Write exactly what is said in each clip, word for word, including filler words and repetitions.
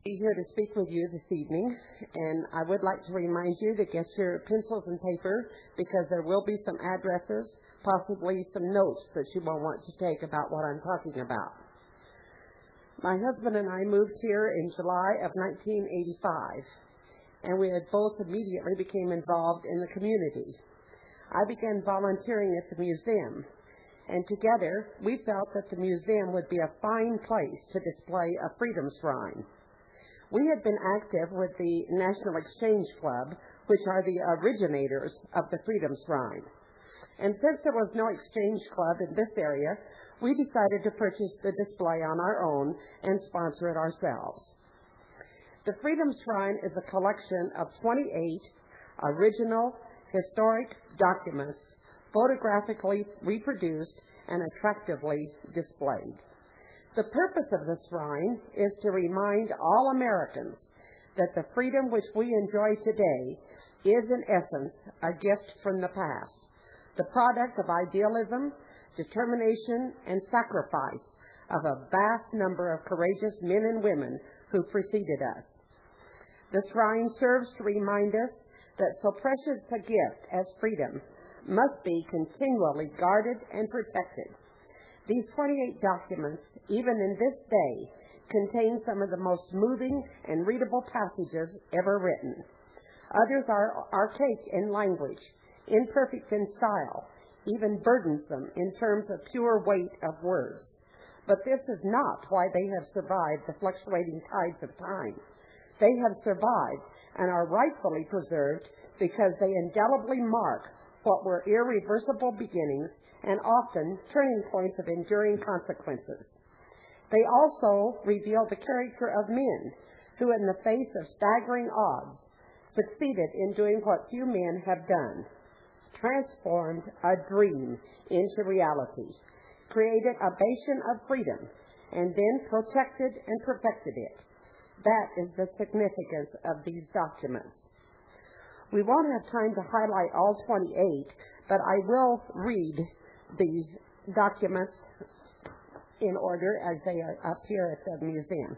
Be here to speak with you this evening, and I would like to remind you to get your pencils and paper because there will be some addresses, possibly some notes that you will want to take about what I'm talking about. My husband and I moved here in July of nineteen eighty-five, and we had both immediately became involved in the community. I began volunteering at the museum, and together we felt that the museum would be a fine place to display a freedom shrine. We had been active with the National Exchange Club, which are the originators of the Freedom Shrine. And since there was no exchange club in this area, we decided to purchase the display on our own and sponsor it ourselves. The Freedom Shrine is a collection of twenty-eight original historic documents photographically reproduced and attractively displayed. The purpose of the shrine is to remind all Americans that the freedom which we enjoy today is in essence a gift from the past, the product of idealism, determination, and sacrifice of a vast number of courageous men and women who preceded us. The shrine serves to remind us that so precious a gift as freedom must be continually guarded and protected. These twenty-eight documents, even in this day, contain some of the most moving and readable passages ever written. Others are archaic in language, imperfect in style, even burdensome in terms of pure weight of words. But this is not why they have survived the fluctuating tides of time. They have survived and are rightfully preserved because they indelibly mark what were irreversible beginnings and often turning points of enduring consequences. They also reveal the character of men who, in the face of staggering odds, succeeded in doing what few men have done, transformed a dream into reality, created a basin of freedom, and then protected and perfected it. That is the significance of these documents. We won't have time to highlight all twenty-eight, but I will read the documents in order as they are up here at the museum.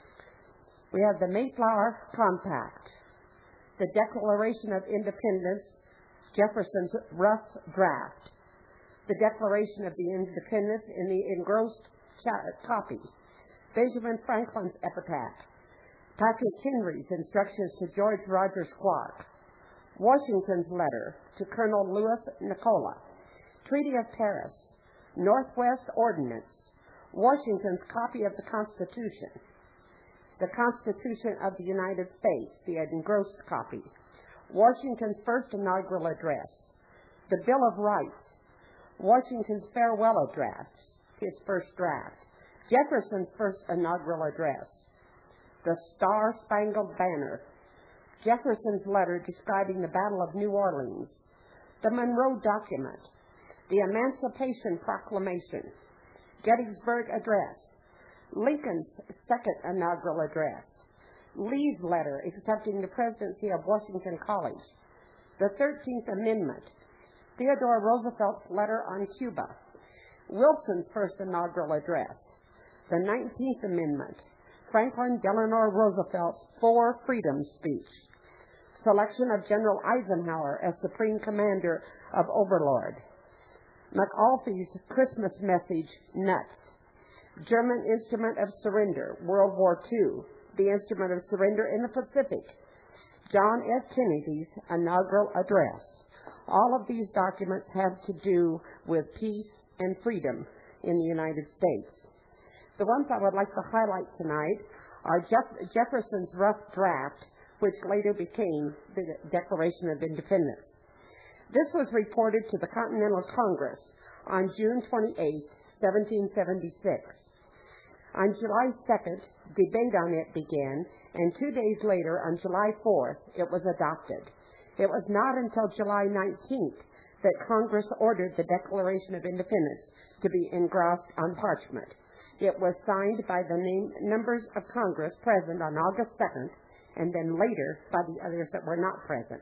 We have the Mayflower Compact, the Declaration of Independence, Jefferson's rough draft, the Declaration of the Independence in the engrossed copy, Benjamin Franklin's epitaph, Patrick Henry's instructions to George Rogers Clark, Washington's letter to Colonel Louis Nicola, Treaty of Paris, Northwest Ordinance, Washington's copy of the Constitution, the Constitution of the United States, the engrossed copy, Washington's first inaugural address, the Bill of Rights, Washington's farewell address, his first draft, Jefferson's first inaugural address, the Star-Spangled Banner, Jefferson's letter describing the Battle of New Orleans, the Monroe Document, the Emancipation Proclamation, Gettysburg Address, Lincoln's second inaugural address, Lee's letter accepting the presidency of Washington College, the thirteenth Amendment, Theodore Roosevelt's letter on Cuba, Wilson's first inaugural address, the nineteenth Amendment, Franklin Delano Roosevelt's Four Freedoms speech, selection of General Eisenhower as Supreme Commander of Overlord, McAulife's Christmas message, Nuts, German Instrument of Surrender, World War Two, the Instrument of Surrender in the Pacific, John F. Kennedy's inaugural address. All of these documents have to do with peace and freedom in the United States. The ones I would like to highlight tonight are Jeff- Jefferson's rough draft, which later became the Declaration of Independence. This was reported to the Continental Congress on June twenty-eighth, seventeen seventy-six. On July second, debate on it began, and two days later, on July fourth, it was adopted. It was not until July nineteenth that Congress ordered the Declaration of Independence to be engrossed on parchment. It was signed by the name, members of Congress present on August second, and then later by the others that were not present.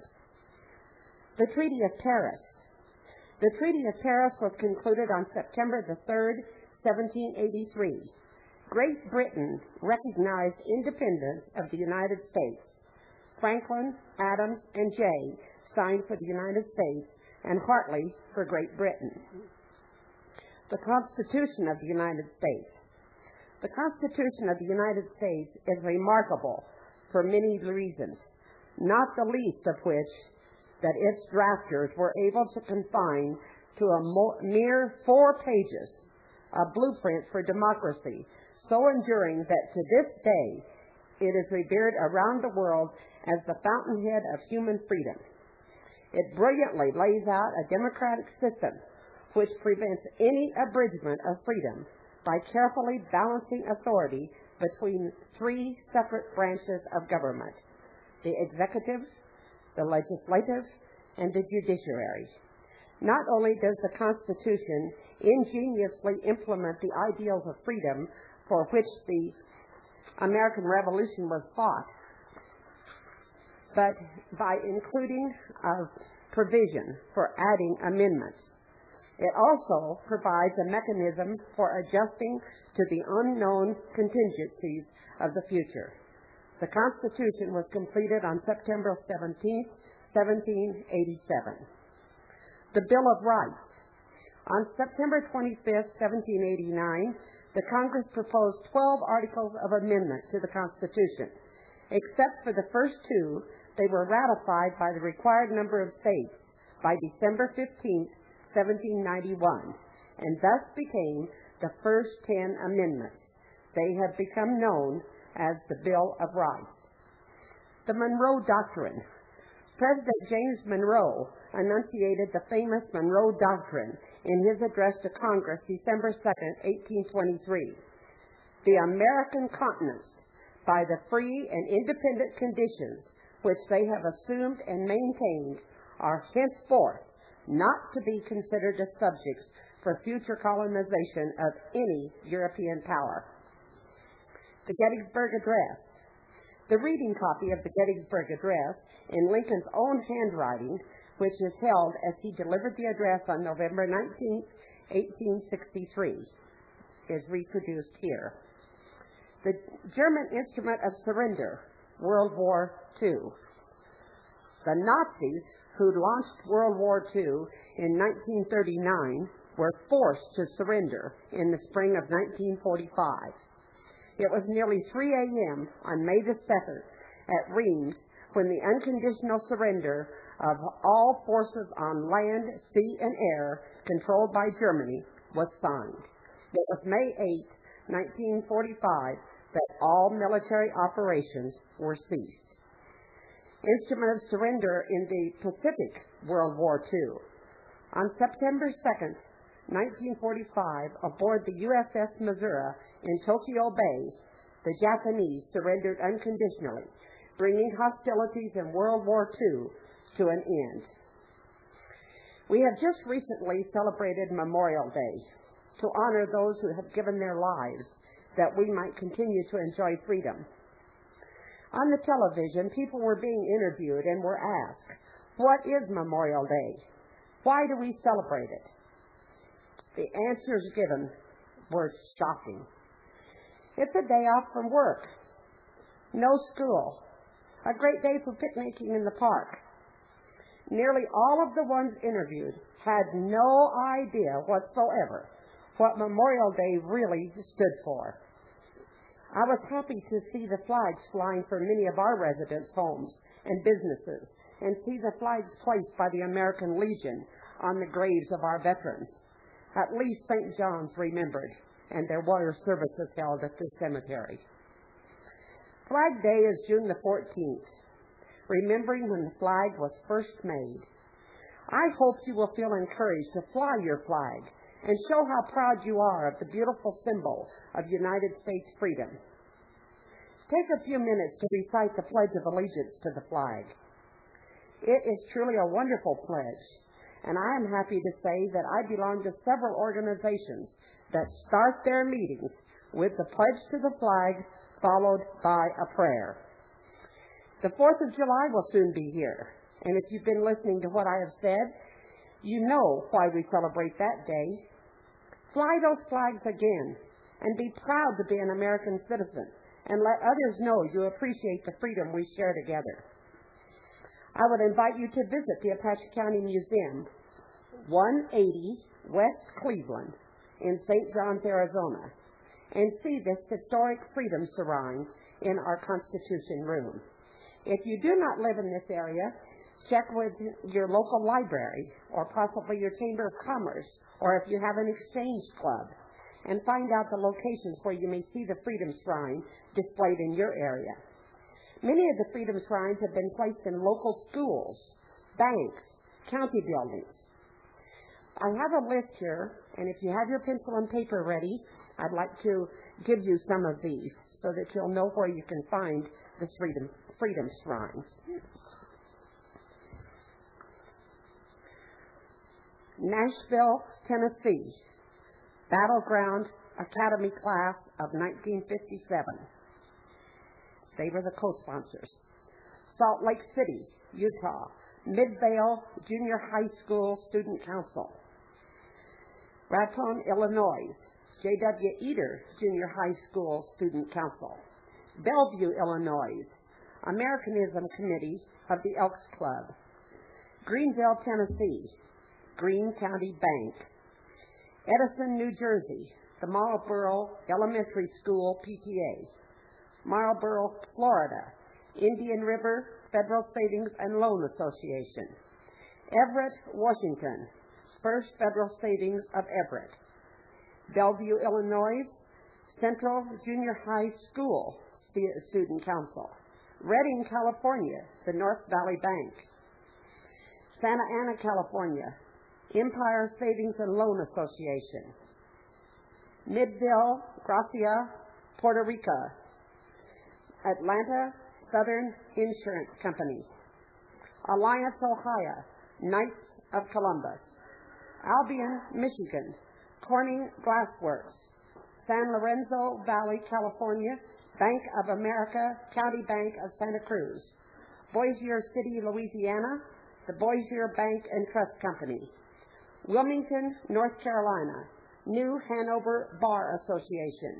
The Treaty of Paris. The Treaty of Paris was concluded on September the third, seventeen eighty-three. Great Britain recognized independence of the United States. Franklin, Adams, and Jay signed for the United States and Hartley for Great Britain. The Constitution of the United States. The Constitution of the United States is remarkable for many reasons, not the least of which that its drafters were able to confine to a mere four pages a blueprint for democracy, so enduring that to this day it is revered around the world as the fountainhead of human freedom. It brilliantly lays out a democratic system which prevents any abridgment of freedom by carefully balancing authority between three separate branches of government: the executive, the legislative, and the judiciary. Not only does the Constitution ingeniously implement the ideals of freedom for which the American Revolution was fought, but by including a provision for adding amendments, it also provides a mechanism for adjusting to the unknown contingencies of the future. The Constitution was completed on September seventeenth, seventeen eighty-seven. The Bill of Rights. On September twenty-fifth, seventeen eighty-nine, the Congress proposed twelve articles of amendment to the Constitution. Except for the first two, they were ratified by the required number of states by December fifteenth, seventeen ninety-one, and thus became the first ten amendments. They have become known as the Bill of Rights. The Monroe Doctrine. President James Monroe enunciated the famous Monroe Doctrine in his address to Congress December second, eighteen twenty-three. The American continents, by the free and independent conditions which they have assumed and maintained, are henceforth not to be considered as subjects for future colonization of any European power. The Gettysburg Address. The reading copy of the Gettysburg Address in Lincoln's own handwriting, which is held as he delivered the address on November nineteenth, eighteen sixty-three, is reproduced here. The German Instrument of Surrender, World War Two. The Nazis, who launched World War Two in nineteen thirty-nine, were forced to surrender in the spring of nineteen forty-five. It was nearly three a.m. on May the second at Reims when the unconditional surrender of all forces on land, sea, and air controlled by Germany was signed. It was May eighth, nineteen forty-five, that all military operations were ceased. Instrument of surrender in the Pacific World War Two. On September second, nineteen forty-five, aboard the U S S Missouri in Tokyo Bay, the Japanese surrendered unconditionally, bringing hostilities in World War Two to an end. We have just recently celebrated Memorial Day to honor those who have given their lives that we might continue to enjoy freedom. On the television, people were being interviewed and were asked, "What is Memorial Day? Why do we celebrate it?" The answers given were shocking. It's a day off from work, no school, a great day for picnicking in the park. Nearly all of the ones interviewed had no idea whatsoever what Memorial Day really stood for. I was happy to see the flags flying from many of our residents' homes and businesses, and see the flags placed by the American Legion on the graves of our veterans. At least Saint John's remembered, and there were services held at this cemetery. Flag Day is June the fourteenth, remembering when the flag was first made. I hope you will feel encouraged to fly your flag and show how proud you are of the beautiful symbol of United States freedom. Take a few minutes to recite the Pledge of Allegiance to the flag. It is truly a wonderful pledge, and I am happy to say that I belong to several organizations that start their meetings with the pledge to the flag followed by a prayer. The fourth of July will soon be here, and if you've been listening to what I have said, you know why we celebrate that day. Fly those flags again and be proud to be an American citizen, and let others know you appreciate the freedom we share together. I would invite you to visit the Apache County Museum, one eighty West Cleveland in Saint Johns, Arizona, and see this historic freedom shrine in our Constitution Room. If you do not live in this area, check with your local library or possibly your Chamber of Commerce, or if you have an exchange club, and find out the locations where you may see the Freedom Shrine displayed in your area. Many of the Freedom Shrines have been placed in local schools, banks, county buildings. I have a list here, and if you have your pencil and paper ready, I'd like to give you some of these so that you'll know where you can find the Freedom, freedom Shrines. Nashville, Tennessee, Battleground Academy Class of nineteen fifty-seven. They were the co-sponsors. Salt Lake City, Utah, Midvale Junior High School Student Council. Raton, Illinois, J W Eder Junior High School Student Council. Bellevue, Illinois, Americanism Committee of the Elks Club. Greenville, Tennessee, Greene County Bank. Edison, New Jersey, the Marlboro Elementary School P T A. Marlboro, Florida, Indian River Federal Savings and Loan Association. Everett, Washington, First Federal Savings of Everett. Bellevue, Illinois, Central Junior High School Student Council. Redding, California, the North Valley Bank. Santa Ana, California, Empire Savings and Loan Association. Midville, Gracia, Puerto Rico. Atlanta Southern Insurance Company. Alliance, Ohio, Knights of Columbus. Albion, Michigan, Corning Glass Works. San Lorenzo Valley, California, Bank of America, County Bank of Santa Cruz. Bossier City, Louisiana, the Bossier Bank and Trust Company. Wilmington, North Carolina, New Hanover Bar Association.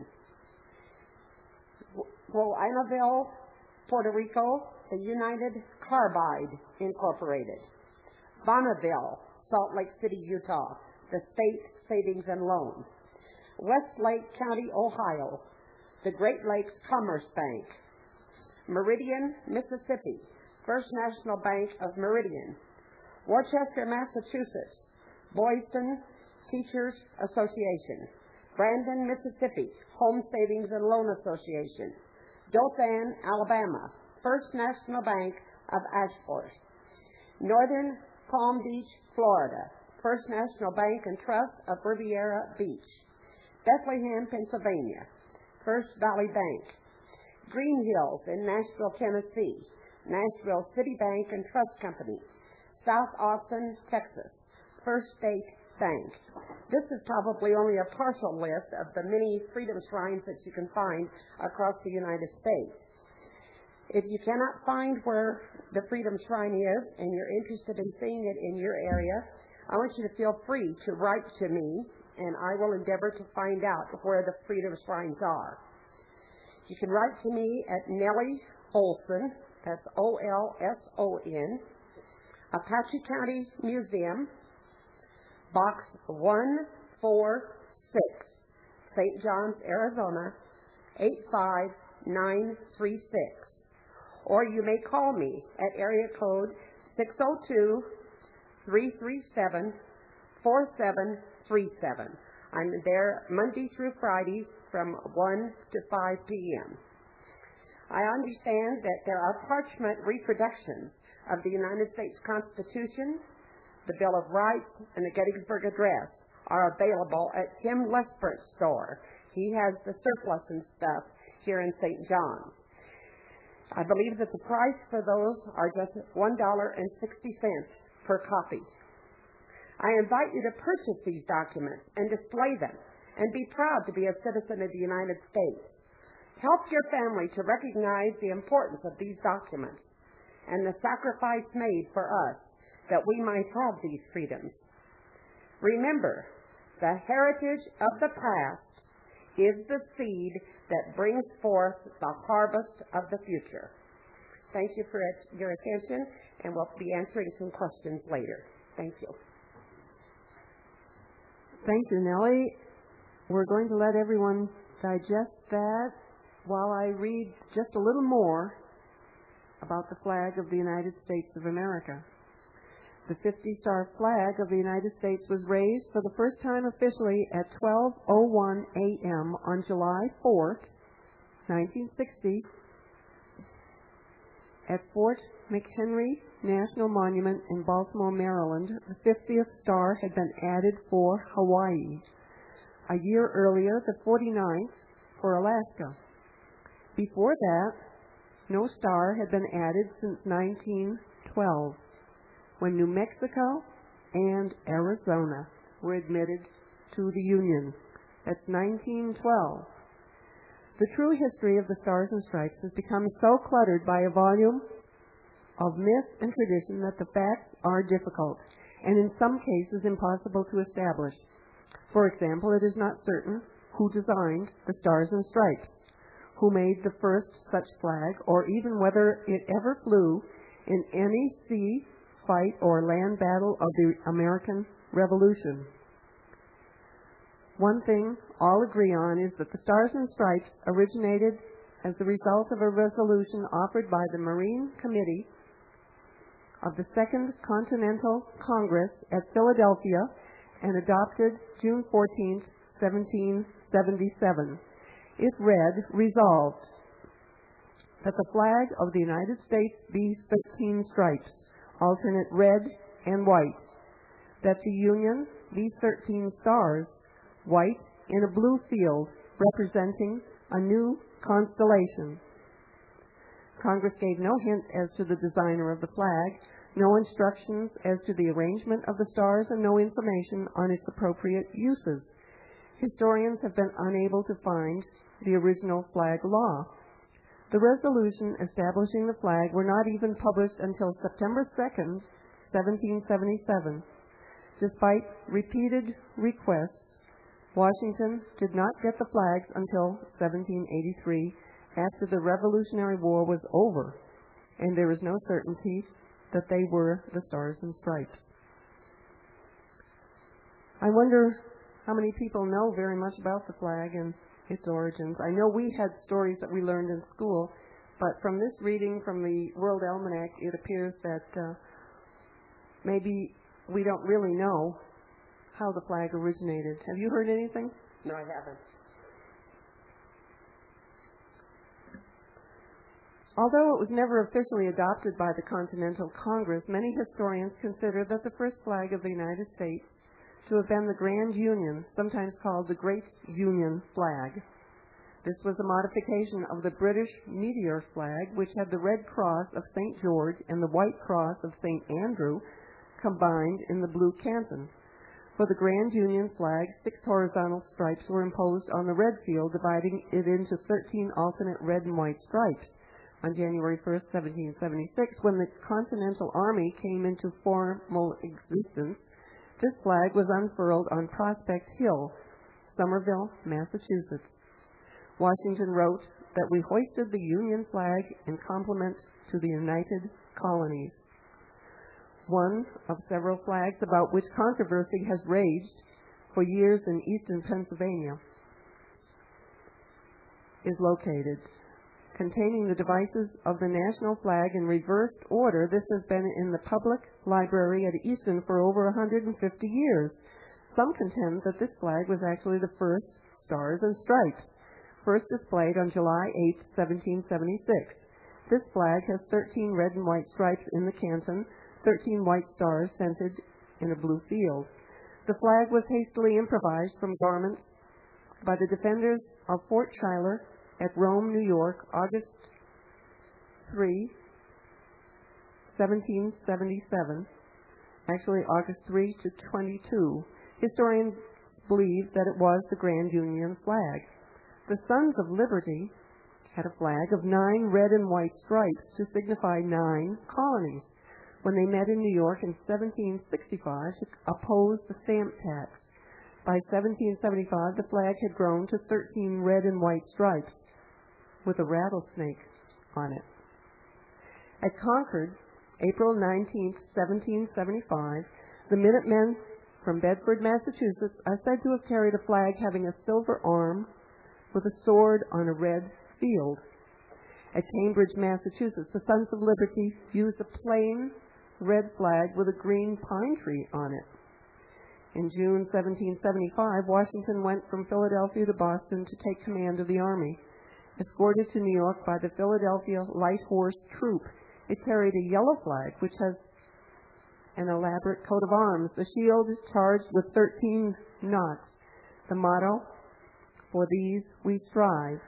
Guaynaville, Puerto Rico, the United Carbide Incorporated. Bonneville, Salt Lake City, Utah, the State Savings and Loan. Westlake County, Ohio, the Great Lakes Commerce Bank. Meridian, Mississippi, First National Bank of Meridian. Worcester, Massachusetts, Boylston Teachers Association. Brandon, Mississippi, Home Savings and Loan Association. Dothan, Alabama, First National Bank of Ashford. Northern Palm Beach, Florida, First National Bank and Trust of Riviera Beach. Bethlehem, Pennsylvania, First Valley Bank. Green Hills in Nashville, Tennessee, Nashville City Bank and Trust Company. South Austin, Texas, First State Bank. This is probably only a partial list of the many freedom shrines that you can find across the United States. If you cannot find where the Freedom Shrine is and you're interested in seeing it in your area, I want you to feel free to write to me, and I will endeavor to find out where the Freedom Shrines are. You can write to me at Nellie Olson, that's O L S O N, Apache County Museum, Box one four six, Saint Johns, Arizona, eight five nine three six. Or you may call me at area code six oh two, three three seven, four seven three seven. I'm there Monday through Friday from one to five p.m. I understand that there are parchment reproductions of the United States Constitution, the Bill of Rights, and the Gettysburg Address are available at Tim Lespert's store. He has the surplus and stuff here in Saint John's. I believe that the price for those are just one dollar and sixty cents per copy. I invite you to purchase these documents and display them and be proud to be a citizen of the United States. Help your family to recognize the importance of these documents and the sacrifice made for us that we might have these freedoms. Remember, the heritage of the past is the seed that brings forth the harvest of the future. Thank you for your attention, and we'll be answering some questions later. Thank you. Thank you, Nellie. We're going to let everyone digest that while I read just a little more about the flag of the United States of America. The fifty-star flag of the United States was raised for the first time officially at twelve oh one a.m. on July fourth, nineteen sixty, at Fort McHenry National Monument in Baltimore, Maryland. The fiftieth star had been added for Hawaii. A year earlier, the forty-ninth for Alaska. Before that, no star had been added since nineteen twelve, when New Mexico and Arizona were admitted to the Union. That's nineteen twelve. The true history of the Stars and Stripes has become so cluttered by a volume of myth and tradition that the facts are difficult and in some cases impossible to establish. For example, it is not certain who designed the Stars and Stripes, who made the first such flag, or even whether it ever flew in any sea fight or land battle of the American Revolution. One thing all agree on is that the Stars and Stripes originated as the result of a resolution offered by the Marine Committee of the Second Continental Congress at Philadelphia and adopted June fourteenth, seventeen seventy-seven. It read, resolved, that the flag of the United States be thirteen stripes, alternate red and white, that the Union be thirteen stars, white in a blue field, representing a new constellation. Congress gave no hint as to the designer of the flag, no instructions as to the arrangement of the stars, and no information on its appropriate uses. Historians have been unable to find the original flag law. The resolution establishing the flag were not even published until September second, seventeen seventy-seven. Despite repeated requests, Washington did not get the flags until seventeen eighty-three, after the Revolutionary War was over, and there is no certainty that they were the Stars and Stripes. I wonder how many people know very much about the flag and its origins. I know we had stories that we learned in school, but from this reading from the World Almanac, it appears that uh, maybe we don't really know how the flag originated. Have you heard anything? No, I haven't. Although it was never officially adopted by the Continental Congress, many historians consider that the first flag of the United States to have been the Grand Union, sometimes called the Great Union flag. This was a modification of the British Meteor flag, which had the red cross of Saint George and the white cross of Saint Andrew combined in the blue canton. For the Grand Union flag, six horizontal stripes were imposed on the red field, dividing it into thirteen alternate red and white stripes. On January first, seventeen seventy-six, when the Continental Army came into formal existence, this flag was unfurled on Prospect Hill, Somerville, Massachusetts. Washington wrote that we hoisted the Union flag in compliment to the United Colonies. One of several flags about which controversy has raged for years in eastern Pennsylvania is located. Containing the devices of the national flag in reversed order, this has been in the public library at Easton for over one hundred fifty years. Some contend that this flag was actually the first Stars and Stripes, first displayed on July eighth, seventeen seventy-six. This flag has thirteen red and white stripes in the canton, thirteen white stars centered in a blue field. The flag was hastily improvised from garments by the defenders of Fort Schuyler at Rome, New York, August third, seventeen seventy-seven, actually August third to twenty-two. Historians believe that it was the Grand Union flag. The Sons of Liberty had a flag of nine red and white stripes to signify nine colonies when they met in New York in seventeen sixty-five to oppose the stamp tax. By seventeen seventy-five, the flag had grown to thirteen red and white stripes with a rattlesnake on it. At Concord, April nineteenth, seventeen seventy-five, the Minutemen from Bedford, Massachusetts, are said to have carried a flag having a silver arm with a sword on a red field. At Cambridge, Massachusetts, the Sons of Liberty used a plain red flag with a green pine tree on it. In June seventeen seventy-five, Washington went from Philadelphia to Boston to take command of the army. Escorted to New York by the Philadelphia Light Horse Troop, it carried a yellow flag which has an elaborate coat of arms, the shield charged with thirteen knots. The motto, "For these we strive,"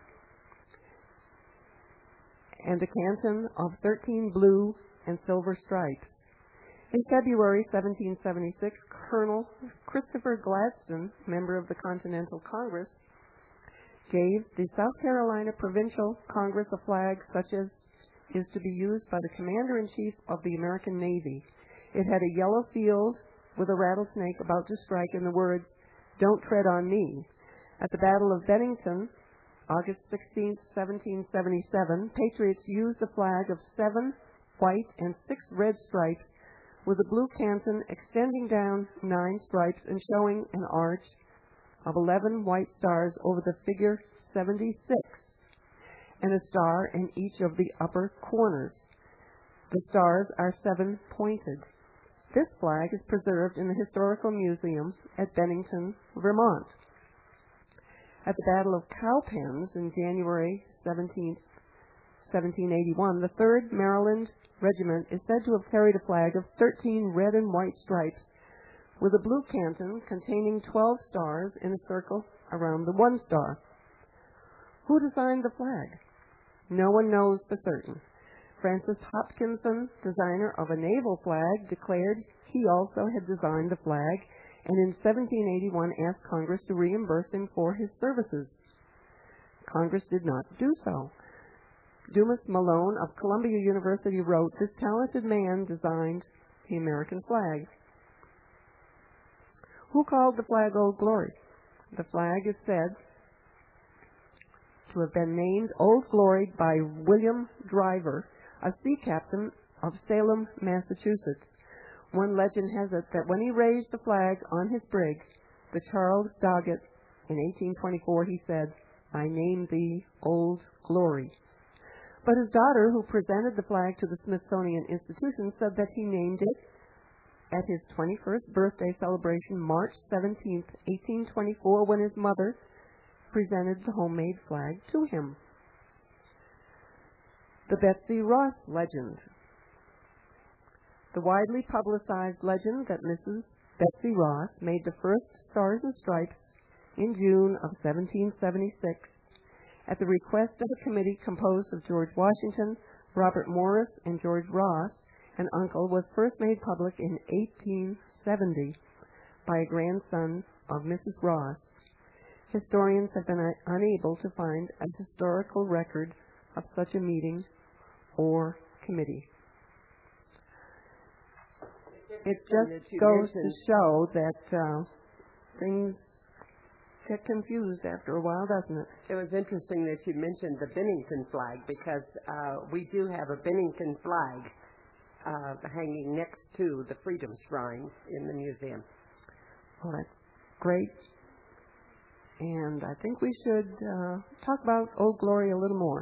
and a canton of thirteen blue and silver stripes. In February seventeen seventy-six, Colonel Christopher Gladstone, member of the Continental Congress, gave the South Carolina Provincial Congress a flag such as is to be used by the Commander-in-Chief of the American Navy. It had a yellow field with a rattlesnake about to strike and the words, "Don't tread on me." At the Battle of Bennington, August sixteenth, seventeen seventy-seven, Patriots used a flag of seven white and six red stripes with a blue canton extending down nine stripes and showing an arch of eleven white stars over the figure seventy-six, and a star in each of the upper corners. The stars are seven-pointed. This flag is preserved in the Historical Museum at Bennington, Vermont. At the Battle of Cowpens in January seventeenth, seventeen eighty-one, the third Maryland Regiment is said to have carried a flag of thirteen red and white stripes with a blue canton containing twelve stars in a circle around the one star. Who designed the flag? No one knows for certain. Francis Hopkinson, designer of a naval flag, declared he also had designed the flag and in seventeen eighty-one asked Congress to reimburse him for his services. Congress did not do so. Dumas Malone of Columbia University wrote, "This talented man designed the American flag." Who called the flag Old Glory? The flag is said to have been named Old Glory by William Driver, a sea captain of Salem, Massachusetts. One legend has it that when he raised the flag on his brig, the Charles Doggett, in eighteen twenty-four, he said, "I name thee Old Glory." But his daughter, who presented the flag to the Smithsonian Institution, said that he named it at his twenty-first birthday celebration, March seventeenth, eighteen twenty-four, when his mother presented the homemade flag to him. The Betsy Ross legend. The widely publicized legend that Missus Betsy Ross made the first Stars and Stripes in June of seventeen seventy-six at the request of a committee composed of George Washington, Robert Morris, and George Ross, an uncle, was first made public in eighteen seventy by a grandson of Missus Ross. Historians have been unable to find a historical record of such a meeting or committee. It just goes to show that uh, things get confused after a while, doesn't it? It was interesting that you mentioned the Bennington flag because uh, we do have a Bennington flag uh, hanging next to the Freedom Shrine in the museum. Well, that's great. And I think we should uh, talk about Old Glory a little more.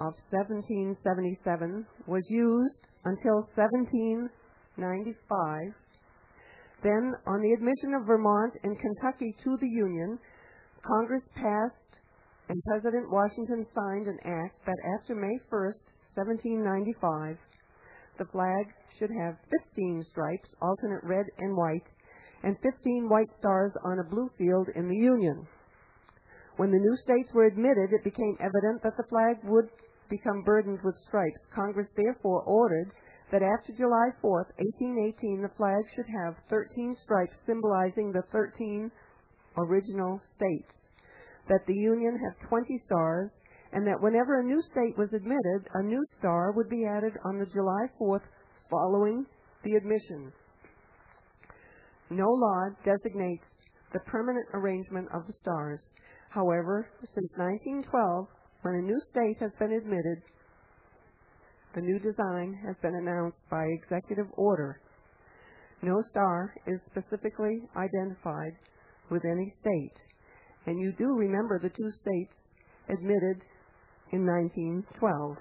of seventeen seventy-seven was used until seventeen ninety-five. Then, on the admission of Vermont and Kentucky to the Union, Congress passed and President Washington signed an act that after May first, seventeen ninety-five, the flag should have fifteen stripes, alternate red and white, and fifteen white stars on a blue field in the Union. When the new states were admitted, it became evident that the flag would become burdened with stripes. Congress therefore ordered that after July fourth, eighteen eighteen, the flag should have thirteen stripes symbolizing the thirteen original states, that the Union have twenty stars, and that whenever a new state was admitted, a new star would be added on the July fourth following the admission. No law designates the permanent arrangement of the stars. However, since nineteen twelve, when a new state has been admitted, the new design has been announced by executive order. No star is specifically identified with any state, and you do remember the two states admitted in nineteen twelve.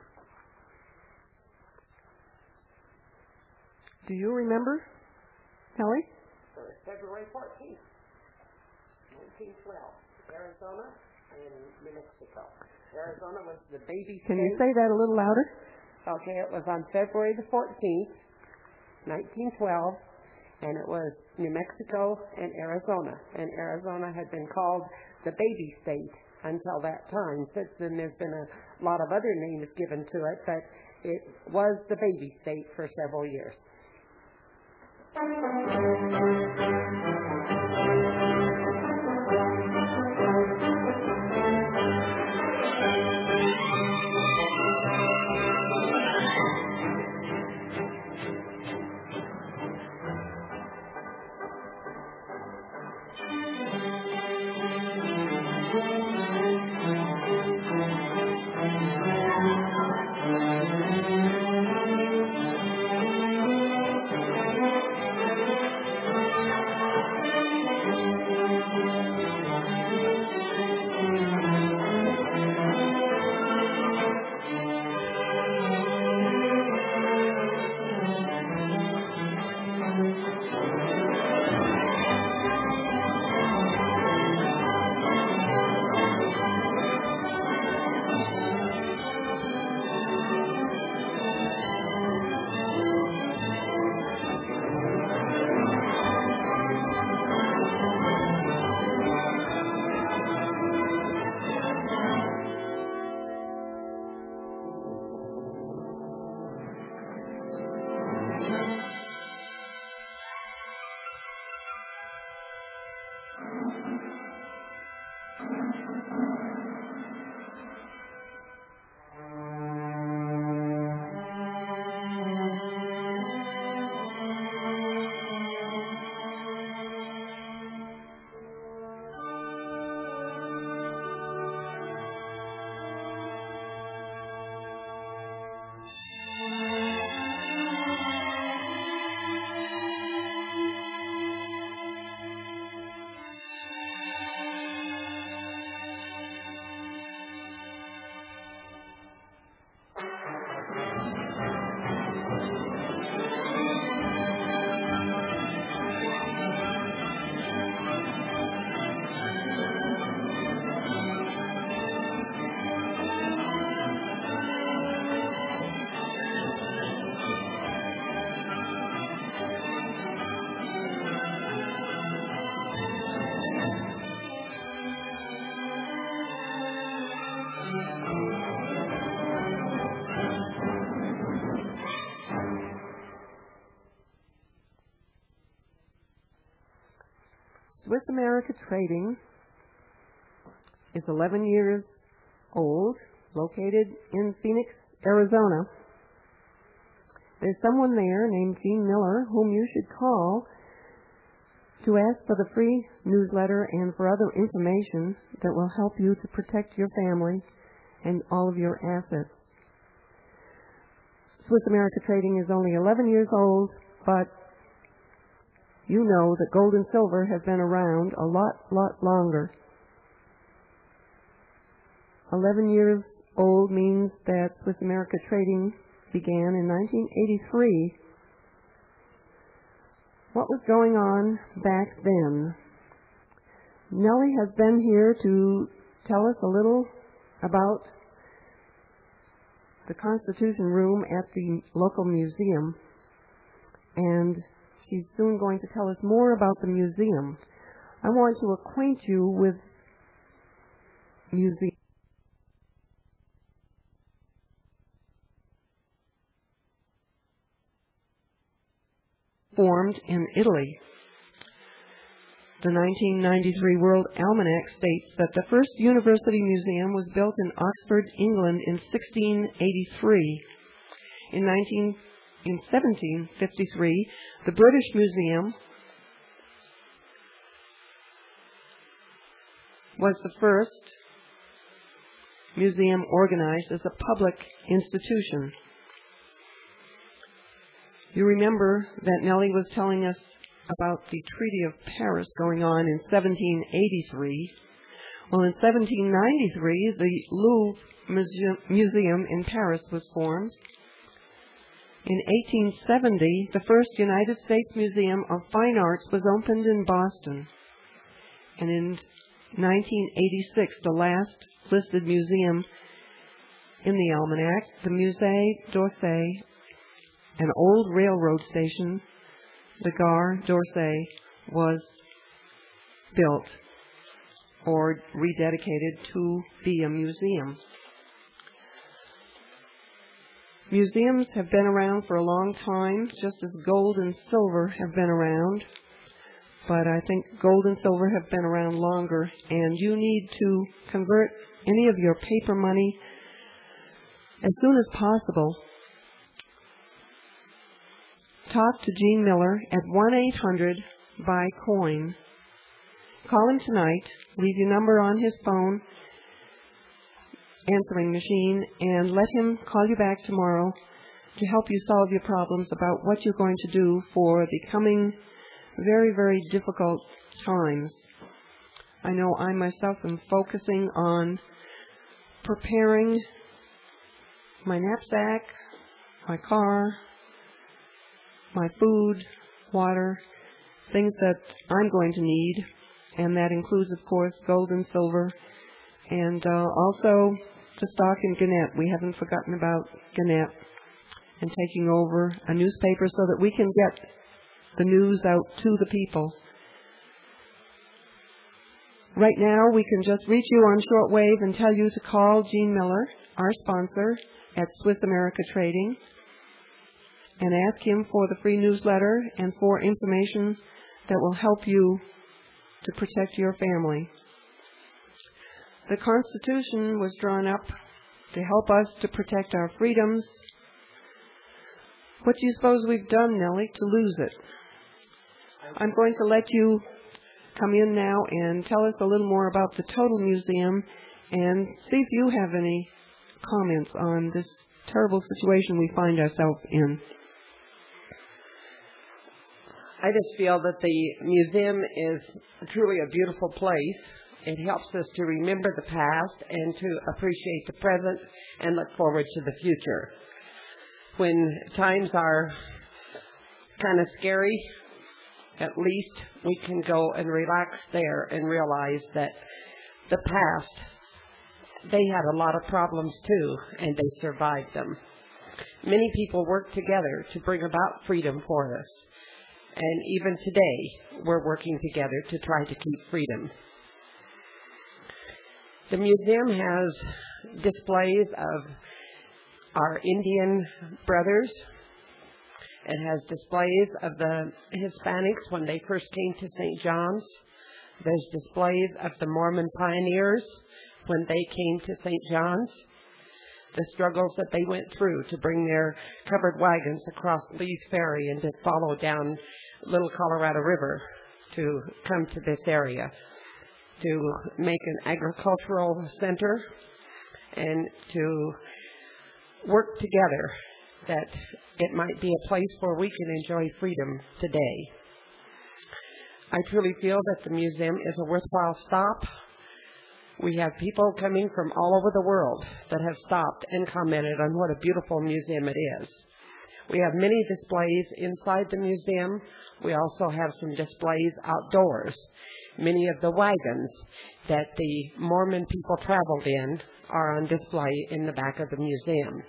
Do you remember, Kelly? It was February fourteenth, nineteen twelve, Arizona and New Mexico. Arizona was the baby Can state. you say that a little louder? Okay, it was on February the fourteenth, nineteen twelve, and it was New Mexico and Arizona. And Arizona had been called the baby state until that time. Since then, there's been a lot of other names given to it, but it was the baby state for several years. Swiss America Trading is eleven years old, located in Phoenix, Arizona. There's someone there named Jean Miller whom you should call to ask for the free newsletter and for other information that will help you to protect your family and all of your assets. Swiss America Trading is only eleven years old, but you know that gold and silver have been around a lot, lot longer. eleven years old means that Swiss America Trading began in nineteen eighty-three. What was going on back then? Nellie has been here to tell us a little about the Constitution Room at the local museum, and she's soon going to tell us more about the museum. I want to acquaint you with museum. Formed in Italy. The nineteen ninety-three World Almanac states that the first university museum was built in Oxford, England in sixteen eighty-three. In, nineteen, in seventeen fifty-three, the British Museum was the first museum organized as a public institution. You remember that Nellie was telling us about the Treaty of Paris going on in seventeen eighty-three. Well, in seventeen ninety-three, the Louvre Muse- Museum in Paris was formed. In eighteen seventy, the first United States Museum of Fine Arts was opened in Boston. And in nineteen eighty-six, the last listed museum in the almanac, the Musée d'Orsay, an old railroad station, the Gare d'Orsay, was built or rededicated to be a museum. Museums have been around for a long time, just as gold and silver have been around. But I think gold and silver have been around longer, and you need to convert any of your paper money as soon as possible. Talk to Gene Miller at one eight hundred buy coin. Call him tonight, leave your number on his phone answering machine, and let him call you back tomorrow to help you solve your problems about what you're going to do for the coming very, very difficult times. I know I myself am focusing on preparing my knapsack, my car, my food, water, things that I'm going to need, and that includes, of course, gold and silver, and uh, also to stock in Gannett. We haven't forgotten about Gannett, and taking over a newspaper so that we can get the news out to the people. Right now, we can just reach you on shortwave and tell you to call Gene Miller, our sponsor at Swiss America Trading, and ask him for the free newsletter and for information that will help you to protect your family. The Constitution was drawn up to help us to protect our freedoms. What do you suppose we've done, Nellie, to lose it? I'm going to let you come in now and tell us a little more about the Total Museum and see if you have any comments on this terrible situation we find ourselves in. I just feel that the museum is truly a beautiful place. It helps us to remember the past and to appreciate the present and look forward to the future. When times are kind of scary, at least we can go and relax there and realize that the past, they had a lot of problems too, and they survived them. Many people worked together to bring about freedom for us. And even today, we're working together to try to keep freedom. The museum has displays of our Indian brothers. It has displays of the Hispanics when they first came to Saint John's. There's displays of the Mormon pioneers when they came to Saint John's. The struggles that they went through to bring their covered wagons across Lee's Ferry and to follow down Little Colorado River to come to this area, to make an agricultural center and to work together that it might be a place where we can enjoy freedom today. I truly feel that the museum is a worthwhile stop. We have people coming from all over the world that have stopped and commented on what a beautiful museum it is. We have many displays inside the museum. We also have some displays outdoors. Many of the wagons that the Mormon people traveled in are on display in the back of the museum.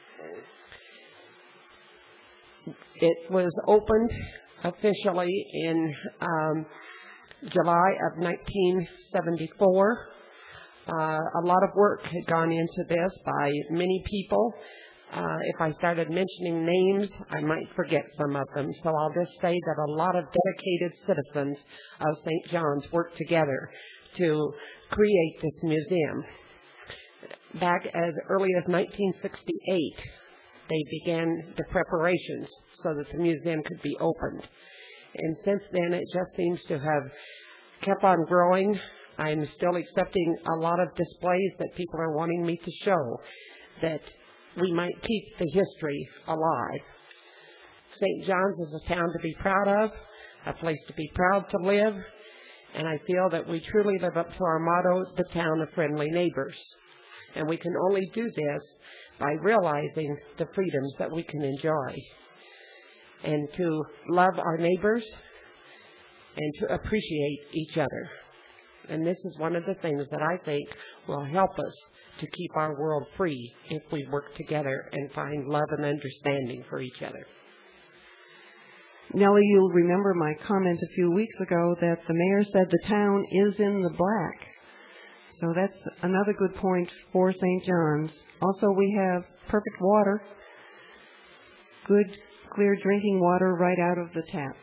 It was opened officially in um, July of nineteen seventy-four. Uh, a lot of work had gone into this by many people. Uh, if I started mentioning names, I might forget some of them. So I'll just say that a lot of dedicated citizens of Saint John's worked together to create this museum. Back as early as nineteen sixty-eight, they began the preparations so that the museum could be opened. And since then, it just seems to have kept on growing. I'm still accepting a lot of displays that people are wanting me to show that we might keep the history alive. Saint John's is a town to be proud of, a place to be proud to live, and I feel that we truly live up to our motto, the town of friendly neighbors. And we can only do this by realizing the freedoms that we can enjoy, and to love our neighbors and to appreciate each other. And this is one of the things that I think will help us to keep our world free if we work together and find love and understanding for each other. Nellie, you'll remember my comment a few weeks ago that the mayor said the town is in the black. So that's another good point for Saint John's. Also, we have perfect water, good, clear drinking water right out of the tap.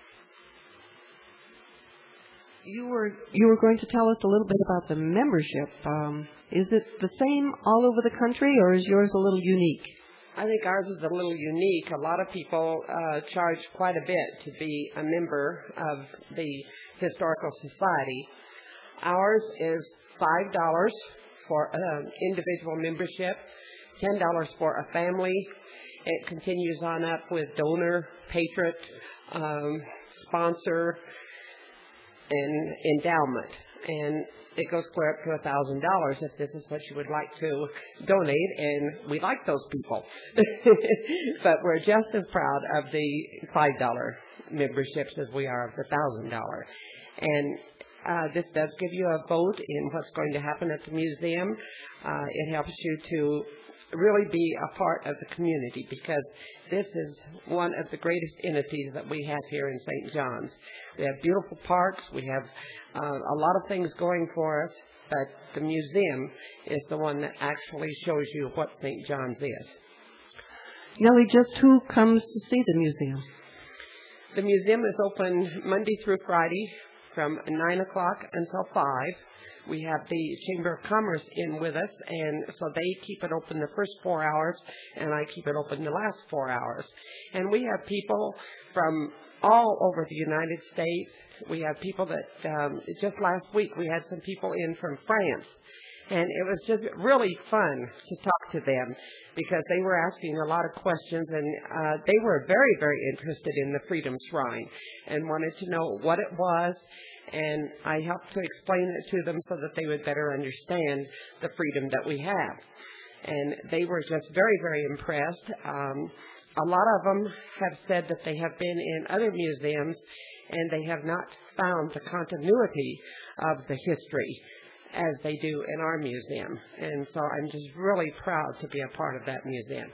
You were you were going to tell us a little bit about the membership. Um, is it the same all over the country, or is yours a little unique? I think ours is a little unique. A lot of people uh, charge quite a bit to be a member of the Historical Society. Ours is five dollars for an individual membership, ten dollars for a family. It continues on up with donor, patron, um, sponsor, and endowment. And it goes clear up to one thousand dollars if this is what you would like to donate, and we like those people. But we're just as proud of the five dollar memberships as we are of the one thousand dollars. And uh, this does give you a vote in what's going to happen at the museum. Uh, it helps you to really be a part of the community, because this is one of the greatest entities that we have here in Saint John's. We have beautiful parks. We have uh, a lot of things going for us, but the museum is the one that actually shows you what Saint John's is. Nellie, just who comes to see the museum? The museum is open Monday through Friday from nine o'clock until five. We have the Chamber of Commerce in with us, and so they keep it open the first four hours, and I keep it open the last four hours. And we have people from all over the United States. We have people that, um, just last week, we had some people in from France, and it was just really fun to talk to them, because they were asking a lot of questions, and uh, they were very, very interested in the Freedom Shrine and wanted to know what it was. And I helped to explain it to them so that they would better understand the freedom that we have. And they were just very, very impressed. Um, a lot of them have said that they have been in other museums and they have not found the continuity of the history as they do in our museum. And so I'm just really proud to be a part of that museum.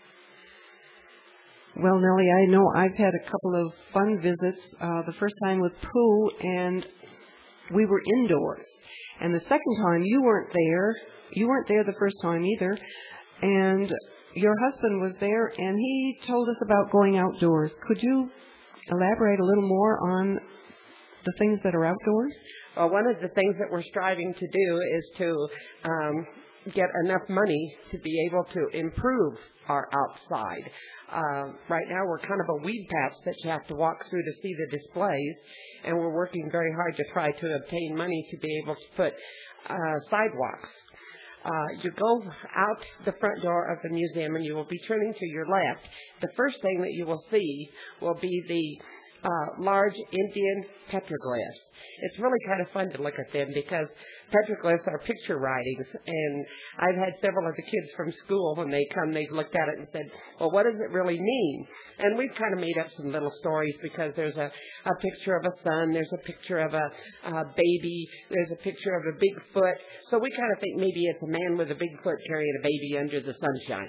Well, Nellie, I know I've had a couple of fun visits. Uh, the first time with Pooh, and we were indoors. And the second time, you weren't there. You weren't there the first time either. And your husband was there, and he told us about going outdoors. Could you elaborate a little more on the things that are outdoors? Well, one of the things that we're striving to do is to um, get enough money to be able to improve our outside. Uh, right now, we're kind of a weed patch that you have to walk through to see the displays, and we're working very hard to try to obtain money to be able to put uh, sidewalks. Uh, you go out the front door of the museum, and you will be turning to your left. The first thing that you will see will be the uh, large Indian petroglyphs. It's really kind of fun to look at them because petroglyphs are picture writings, and I've had several of the kids from school, when they come, they've looked at it and said, well, what does it really mean? And we've kind of made up some little stories because there's a, a picture of a sun, there's a picture of a, a baby, there's a picture of a Bigfoot. So we kind of think maybe it's a man with a Bigfoot carrying a baby under the sunshine.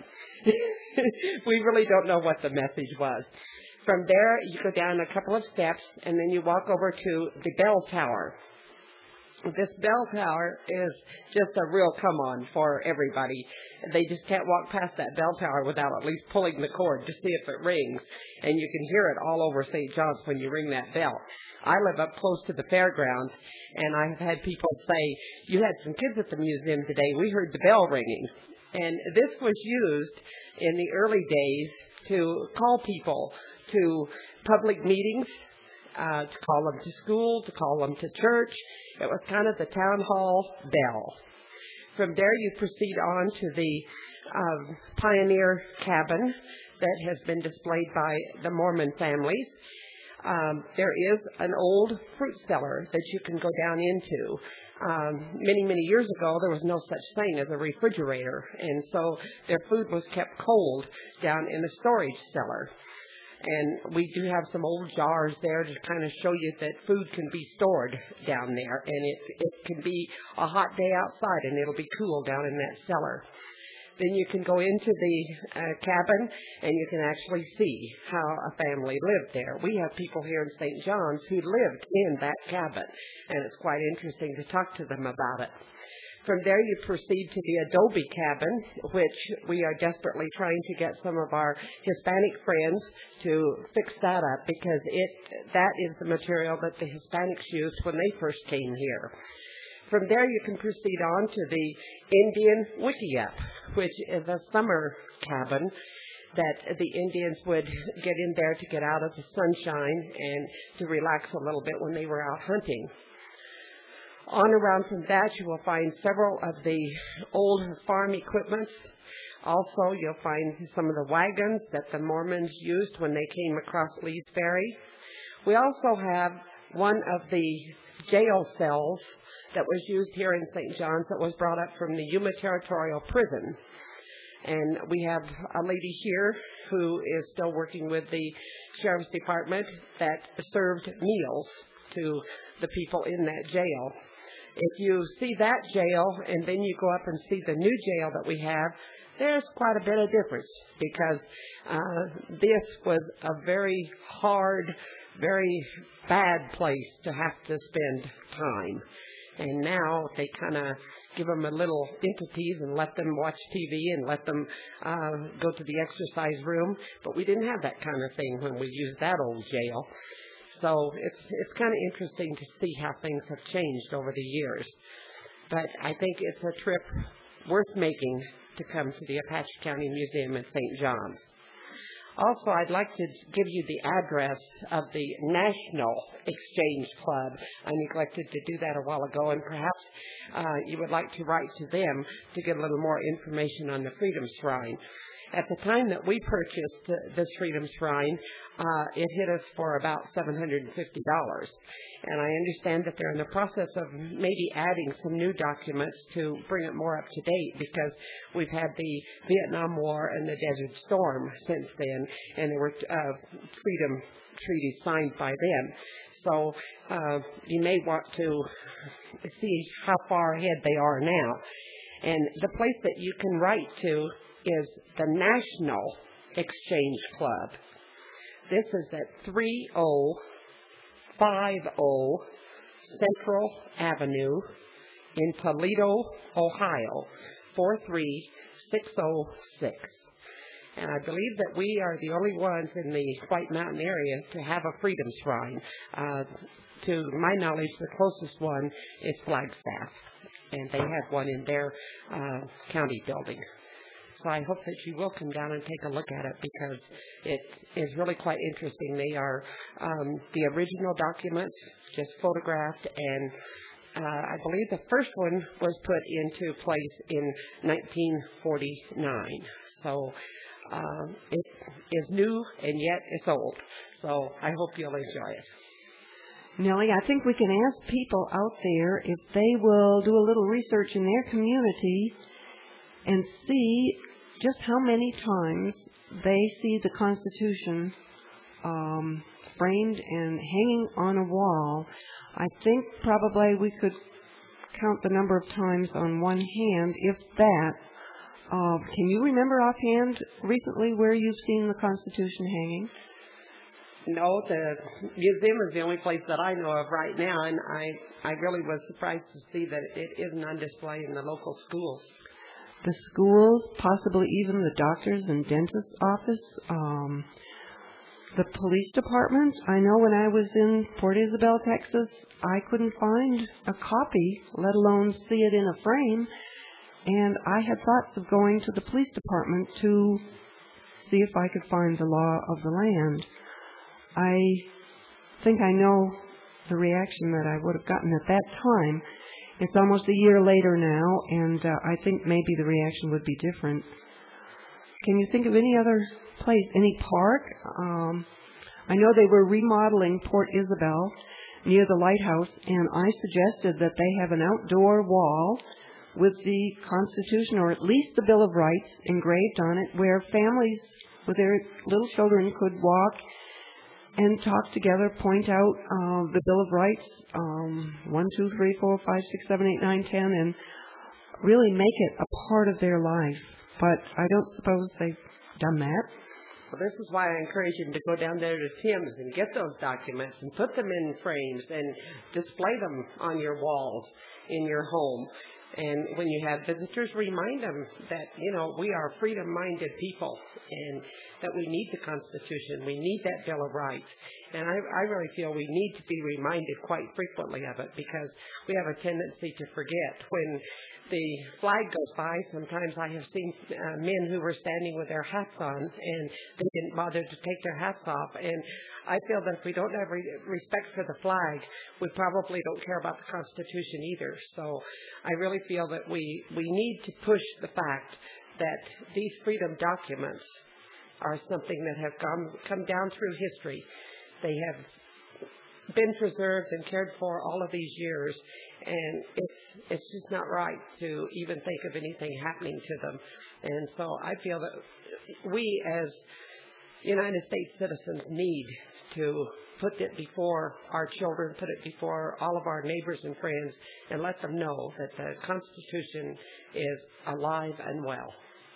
We really don't know what the message was. From there, you go down a couple of steps, and then you walk over to the bell tower. This bell tower is just a real come-on for everybody. They just can't walk past that bell tower without at least pulling the cord to see if it rings. And you can hear it all over Saint John's when you ring that bell. I live up close to the fairgrounds, and I have had people say, you had some kids at the museum today. We heard the bell ringing. And this was used in the early days to call people to public meetings, uh, to call them to school, to call them to church. It was kind of the town hall bell. From there, you proceed on to the um, Pioneer Cabin that has been displayed by the Mormon families. Um, there is an old fruit cellar that you can go down into. Um, many, many years ago, there was no such thing as a refrigerator, and so their food was kept cold down in the storage cellar. And we do have some old jars there to kind of show you that food can be stored down there, and it, it can be a hot day outside, and it'll be cool down in that cellar. Then you can go into the uh, cabin, and you can actually see how a family lived there. We have people here in Saint John's who lived in that cabin, and it's quite interesting to talk to them about it. From there, you proceed to the adobe cabin, which we are desperately trying to get some of our Hispanic friends to fix that up, because it that is the material that the Hispanics used when they first came here. From there, you can proceed on to the Indian Wickiup, which is a summer cabin that the Indians would get in there to get out of the sunshine and to relax a little bit when they were out hunting. On around from that, you will find several of the old farm equipments. Also, you'll find some of the wagons that the Mormons used when they came across Lee's Ferry. We also have one of the jail cells that was used here in Saint John's that was brought up from the Yuma Territorial Prison. And we have a lady here who is still working with the Sheriff's Department that served meals to the people in that jail. If you see that jail and then you go up and see the new jail that we have, there's quite a bit of difference, because uh, this was a very hard, very bad place to have to spend time. And now they kind of give them a little entities and let them watch T V and let them uh, go to the exercise room. But we didn't have that kind of thing when we used that old jail. So it's it's kind of interesting to see how things have changed over the years. But I think it's a trip worth making to come to the Apache County Museum in Saint John's. Also, I'd like to give you the address of the National Exchange Club. I neglected to do that a while ago, and perhaps uh, you would like to write to them to get a little more information on the Freedom Shrine. At the time that we purchased this Freedom Shrine, uh, it hit us for about seven hundred fifty dollars. And I understand that they're in the process of maybe adding some new documents to bring it more up to date, because we've had the Vietnam War and the Desert Storm since then, and there were uh, freedom treaties signed by them. So uh, you may want to see how far ahead they are now. And the place that you can write to is the National Exchange Club. This is at three oh five oh Central Avenue in Toledo, Ohio, four three six oh six. And I believe that we are the only ones in the White Mountain area to have a Freedom Shrine. Uh, to my knowledge, the closest one is Flagstaff, and they have one in their uh, county building. So I hope that you will come down and take a look at it, because it is really quite interesting. They are um, the original documents, just photographed, and uh, I believe the first one was put into place in nineteen forty-nine. So uh, it is new and yet it's old. So I hope you'll enjoy it. Nellie, I think we can ask people out there if they will do a little research in their community and see just how many times they see the Constitution um, framed and hanging on a wall. I think probably we could count the number of times on one hand, if that. Uh, can you remember offhand recently where you've seen the Constitution hanging? No, the museum is the only place that I know of right now, and I, I really was surprised to see that it isn't on display in the local schools. The schools, possibly even the doctor's and dentist's office, um, the police department. I know when I was in Port Isabel, Texas, I couldn't find a copy, let alone see it in a frame, and I had thoughts of going to the police department to see if I could find the law of the land. I think I know the reaction that I would have gotten at that time. It's almost a year later now, and uh, I think maybe the reaction would be different. Can you think of any other place, any park? Um, I know they were remodeling Port Isabel near the lighthouse, and I suggested that they have an outdoor wall with the Constitution, or at least the Bill of Rights, engraved on it, where families with their little children could walk and talk together, point out uh, the Bill of Rights, um, one, two, three, four, five, six, seven, eight, nine, ten, and really make it a part of their life. But I don't suppose they've done that. Well, this is why I encourage you to go down there to Tim's and get those documents and put them in frames and display them on your walls in your home. And when you have visitors, remind them that, you know, we are freedom-minded people and that we need the Constitution. We need that Bill of Rights. And I, I really feel we need to be reminded quite frequently of it, because we have a tendency to forget. When the flag goes by, sometimes I have seen uh, men who were standing with their hats on, and they didn't bother to take their hats off. And I feel that if we don't have re- respect for the flag, we probably don't care about the Constitution either. So I really feel that we, we need to push the fact that these freedom documents are something that have come, come down through history. They have been preserved and cared for all of these years, and it's it's just not right to even think of anything happening to them. And so I feel that we as United States citizens need to put it before our children, put it before all of our neighbors and friends, and let them know that the Constitution is alive and well.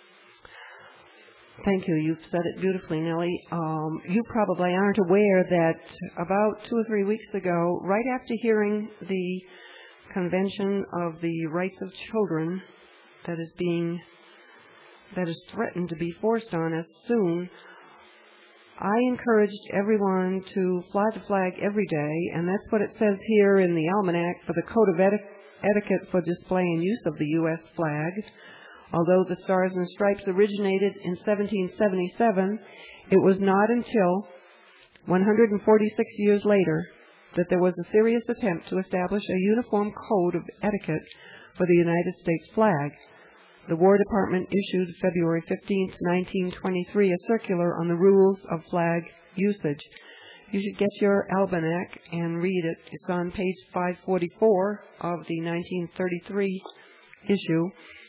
Thank you. You've said it beautifully, Nellie. Um, you probably aren't aware that about two or three weeks ago, right after hearing the Convention of the Rights of Children that is being, that is threatened to be forced on us soon, I encouraged everyone to fly the flag every day, and that's what it says here in the Almanac for the Code of Eti- Etiquette for Display and Use of the U S flag. Although the Stars and Stripes originated in seventeen seventy-seven, it was not until one hundred forty-six years later that there was a serious attempt to establish a uniform code of etiquette for the United States flag. The War Department issued February fifteenth, nineteen twenty-three, a circular on the rules of flag usage. You should get your almanac and read it. It's on page five forty-four of the nineteen thirty-three issue.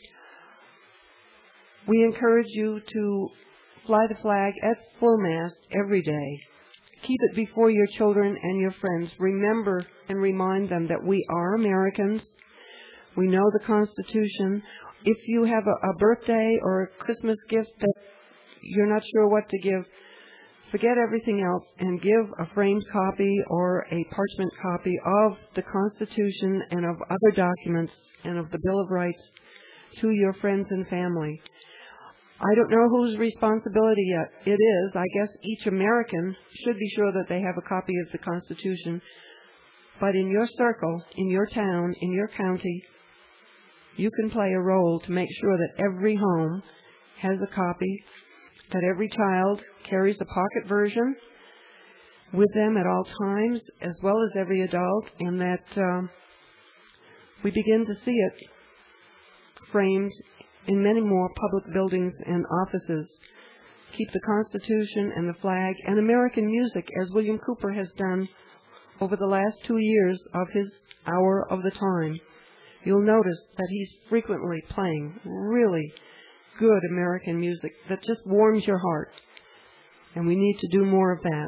We encourage you to fly the flag at full mast every day. Keep it before your children and your friends. Remember and remind them that we are Americans. We know the Constitution. If you have a, a birthday or a Christmas gift that you're not sure what to give, forget everything else and give a framed copy or a parchment copy of the Constitution and of other documents and of the Bill of Rights to your friends and family. I don't know whose responsibility it is. I guess each American should be sure that they have a copy of the Constitution. But in your circle, in your town, in your county, you can play a role to make sure that every home has a copy, that every child carries a pocket version with them at all times, as well as every adult, and that um, we begin to see it framed in many more public buildings and offices keep the Constitution and the flag and American music, as William Cooper has done over the last two years of his Hour of the Time. You'll notice that he's frequently playing really good American music that just warms your heart. And we need to do more of that.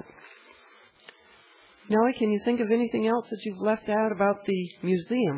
Nellie, can you think of anything else that you've left out about the museum?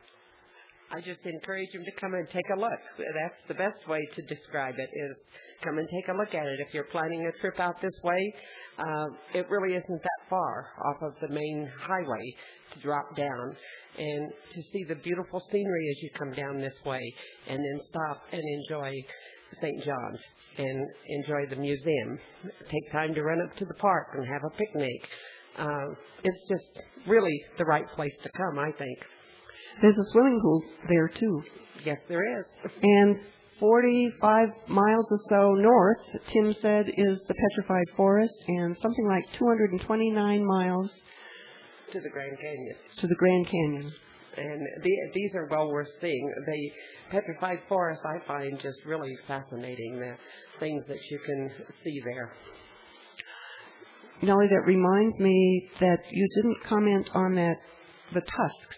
I just encourage them to come and take a look. That's the best way to describe it, is come and take a look at it. If you're planning a trip out this way, uh, it really isn't that far off of the main highway to drop down and to see the beautiful scenery as you come down this way, and then stop and enjoy Saint John's and enjoy the museum. Take time to run up to the park and have a picnic. Uh, it's just really the right place to come, I think. There's a swimming pool there, too. Yes, there is. And forty-five miles or so north, Tim said, is the Petrified Forest, and something like two hundred twenty-nine miles to the Grand Canyon. To the Grand Canyon. And the, these are well worth seeing. The Petrified Forest, I find just really fascinating, the things that you can see there. Nellie, that reminds me that you didn't comment on that, the tusks.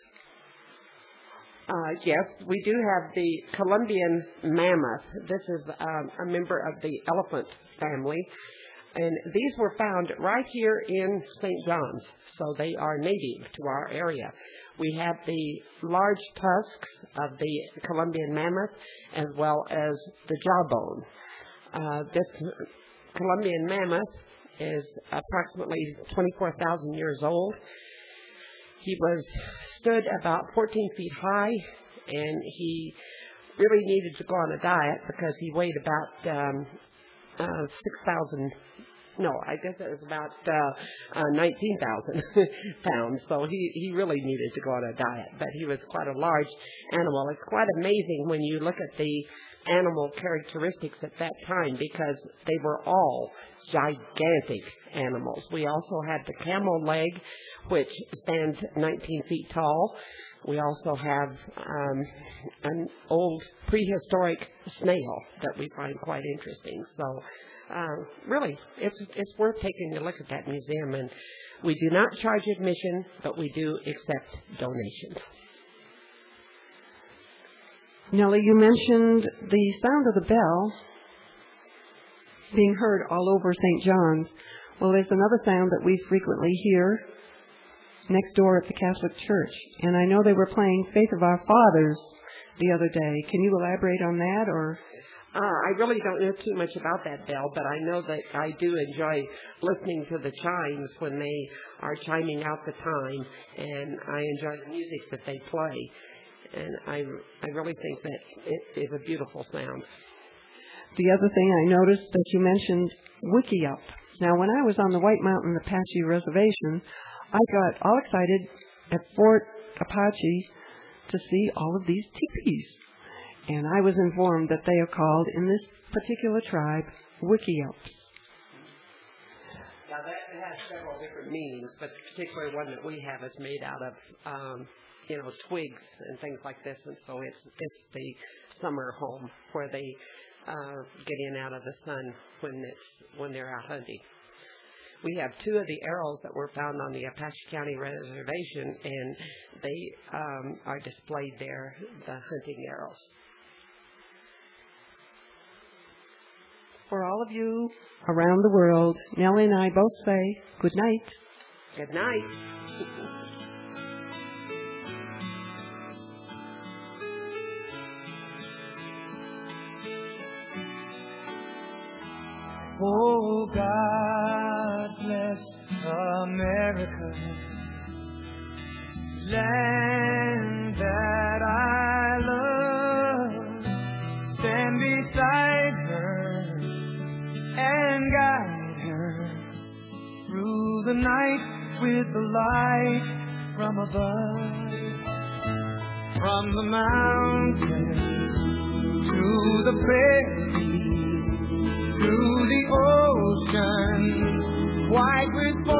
Uh, yes, we do have the Columbian mammoth. This is um, a member of the elephant family. And these were found right here in Saint John's, so they are native to our area. We have the large tusks of the Columbian mammoth as well as the jawbone. Uh, this Columbian mammoth is approximately twenty-four thousand years old. He was stood about fourteen feet high, and he really needed to go on a diet because he weighed about um, uh, six thousand. No, I guess it was about uh, uh, nineteen thousand pounds. So he, he really needed to go on a diet. But he was quite a large animal. It's quite amazing when you look at the animal characteristics at that time, because they were all gigantic animals. We also had the camel leg, which stands nineteen feet tall. We also have um, an old prehistoric snail that we find quite interesting. So uh, really, it's it's worth taking a look at that museum. And we do not charge admission, but we do accept donations. Nellie, you mentioned the sound of the bell being heard all over Saint John's. Well, there's another sound that we frequently hear next door at the Catholic Church. And I know they were playing Faith of Our Fathers the other day. Can you elaborate on that? Or uh, I really don't know too much about that bell, but I know that I do enjoy listening to the chimes when they are chiming out the time, and I enjoy the music that they play. And I, I really think that it is a beautiful sound. The other thing I noticed that you mentioned Wickiup. Now, when I was on the White Mountain Apache Reservation, I got all excited at Fort Apache to see all of these teepees. And I was informed that they are called, in this particular tribe, Wickiups. Now, that has several different meanings, but the particular one that we have is made out of, um, you know, twigs and things like this. And so it's, it's the summer home where they uh, get in out of the sun when, it's, when they're out hunting. We have two of the arrows that were found on the Apache County Reservation, and they um, are displayed there, the hunting arrows. For all of you around the world, Nellie and I both say good night. Good night. Oh, God bless America, land that I love. Stand beside her and guide her through the night with the light from above. From the mountains to the prairie, through the ocean, white with